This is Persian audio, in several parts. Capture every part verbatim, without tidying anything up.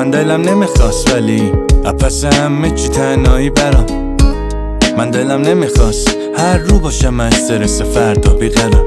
من دلم نمیخواست ولی اپس همه چی تنهایی برام. من دلم نمیخواست هر رو باشم استرس فردا بیقرار.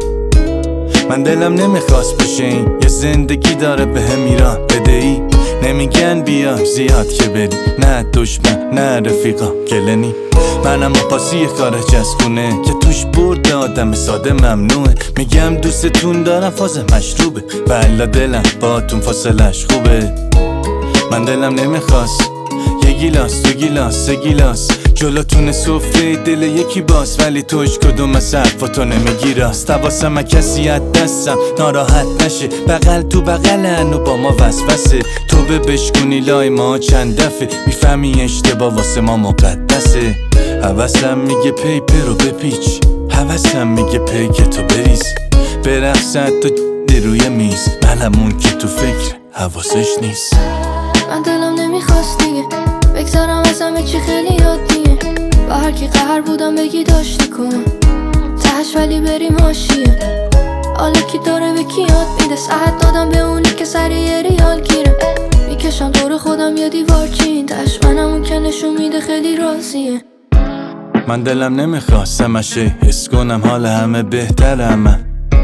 من دلم نمیخواست بشه این یه زندگی داره به هم ایران بدهی. نمیگن بیا زیاد که بری، نه دشمن نه رفیقا گلنی. منم پاسی کار چسبونه که توش برد آدم ساده ممنوعه. میگم دوستتون دارم فاز مشروبه، بلا دلم باتون فاصلش خوبه. من دلم نمیخواست یه گیلاس دو گیلاس سه گیلاس جلوتون سفره دل یکی باز، ولی توش کدوم از حرفاتو نمیگی راست. حواسم کسی از دستم ناراحت نشه، بغل تو بغلن و با ما وسوسه. تو به بشکنی لای ما چند دفعه میفهمی اشتباه واسه ما مقدسه. حواسم میگه پیپر رو بپیچ، حواسم میگه پیک تو بریز، برقصد تو روی میز، منمون که تو فکر حواسش نیست. من دلم نمیخواست دیگه بگذارم از همه چی خیلی یادیه. با هر کی قهر بودم بگی داشتی کن تهش، ولی بریم حاشیه. حالا کی داره به کی یاد میده، ساعت دادم به اونی که سر یه ریال گیره. میکشم دور خودم یه دیوار چین تهش، منم اون که نشون میده خیلی راضیه. من دلم نمیخواست همشه حس کنم حال همه بهترم. من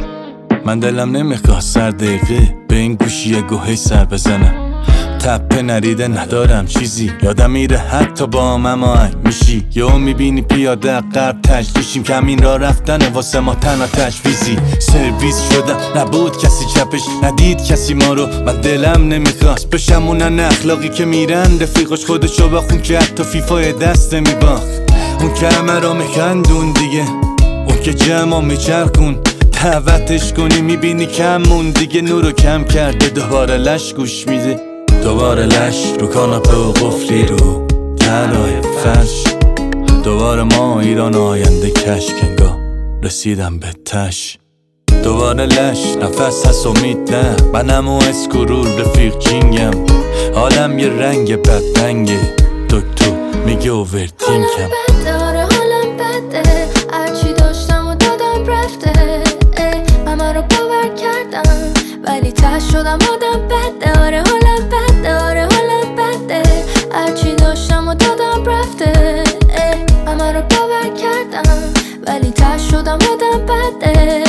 من دلم نمیخواست سر دقیقه به این گوشی گوهی سر بزنم. تپه نریده ندارم چیزی، یادم میره حتی با مما ای میشی. یهو میبینی پیاده قرب تجلیشیم، کمین را رفتن واسه ما تنها تجویزی. سرویس شدم نبود کسی چپش، ندید کسی ما رو. من دلم نمیخواست بشم اونن اخلاقی که میرن رفیقش خودشو بخون که حتی فیفای دست میباخت. اون که همه را میخندون دیگه، اون که جمع میچرخون دعوتش کنی میبینی کمون دیگه. نورو کم کرده دوباره لش گوش میده، دوباره لش رو کاناپه و قفلی رو طلای فرش. دوباره ما ایران آینده کش کنگاه رسیدم به تش. دوباره لش نفس هست امید نه، منم و اسکرول رفیق جینگم. حالم یه رنگ بدرنگه، دکتر میگه اوورتینکم. داره حالم بده، هرچی داشتم و دادم رفته. همه رو باور کردم ولی ته شدم آدم بده. آره حالم بده، آره حالم بده، هرچی داشتم و دادم رفته. همه رو باور کردم ولی ته شدم آدم بده.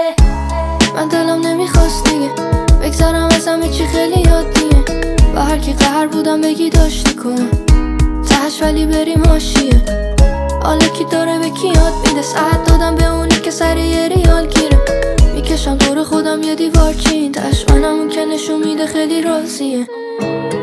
من دلم نمیخواست دیگه بگذارم از همه چی خیلی یادیه. با هر کی قهر بودم بگی داشتی کن تهش، ولی بریم حاشیه. حالا کی داره به کی یاد میده، ساعت دادم به اونی که سر یه ریال گیره. میکشم دور خودم یه دیوار چین تهش، منم اون که نشون میده خیلی راضیه.